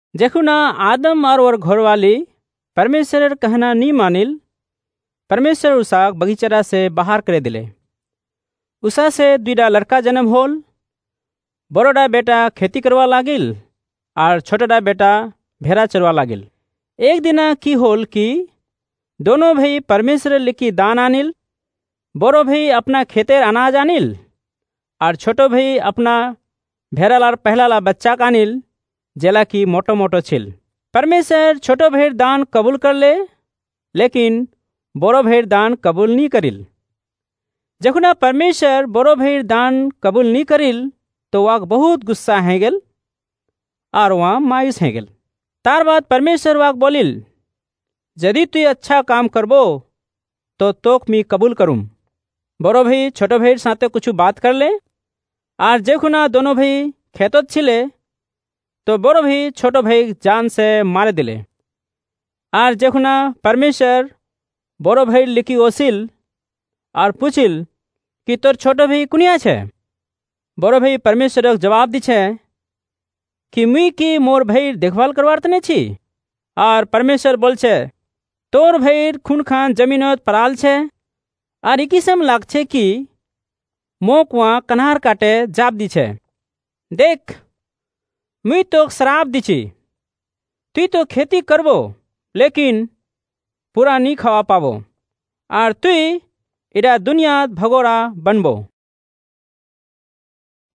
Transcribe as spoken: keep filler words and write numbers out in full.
जखुना आदम और ओर घरवाली परमेश्वरेर कहना नी मानिल, परमेश्वर उसाक बगीचारा से बाहर करे दिले। उसा से दुईटा लड़का जन्म होल। बड़ोडा बेटा खेती करवा लागिल और छोटा बेटा भेड़ा चरवा लागिल। एक दिना की होल कि दोनों भाई परमेश्वर लिखी दान आनिल। बड़ो भाई अपना खेतेर अनाज आनिल और छोटो भाई अपना भेड़ा लार पहला ला बच्चा आनिल, जेला की मोटो मोटो छिल। परमेश्वर छोटो भाईर दान कबूल कर ले, लेकिन बड़ो भाईर दान कबूल नी करिल। जखुना परमेश्वर बड़ो भाईर दान कबूल नी करिल तो वाक बहुत गुस्सा है गेल और वहाँ मायूस है गेल। तार बाद परमेश्वर वाक बोलिल, यदि तु अच्छा काम करबो तो तोक मी कबूल करूम। बड़ो भाई छोटो भाईर साथे कुछ बात कर ले और जखुना दोनों भाई खेतोत छिले तो बड़ो भाई छोटो भाई जान से मारे दिले। और जखुना परमेश्वर बड़ो भाई लिखी ओसिल और पूछिल कि तोर छोटो भाई कुनिया छे। बड़ो भाई परमेश्वर जवाब दी छे कि मुई की मोर भाई देखभाल करवार तने छी। और परमेश्वर बोल छे तोर भाई खून खान जमीनत पराल छे और इकिसम लाग छे कि मोक वहाँ कन्हार काटे जाप दी छे। देख, मुई तो श्राप दी छी, तुई तो खेती करबो लेकिन पूरा नी खावा पाबो और तुई इडा दुनिया भगोड़ा बनबो।